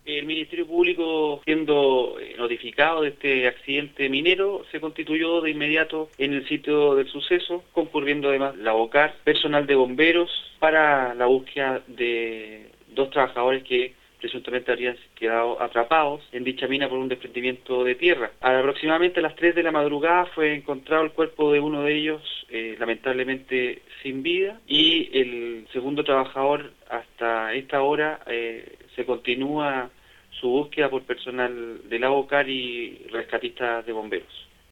El Ministerio Público, siendo notificado de este accidente minero, se constituyó de inmediato en el sitio del suceso, concurriendo además la OCAR, personal de bomberos, para la búsqueda de dos trabajadores que presuntamente habrían quedado atrapados en dicha mina por un desprendimiento de tierra. Aproximadamente a las 3 de la madrugada fue encontrado el cuerpo de uno de ellos, lamentablemente sin vida, y el segundo trabajador hasta esta hora se continúa su búsqueda por personal de la OCAR y rescatistas de bomberos.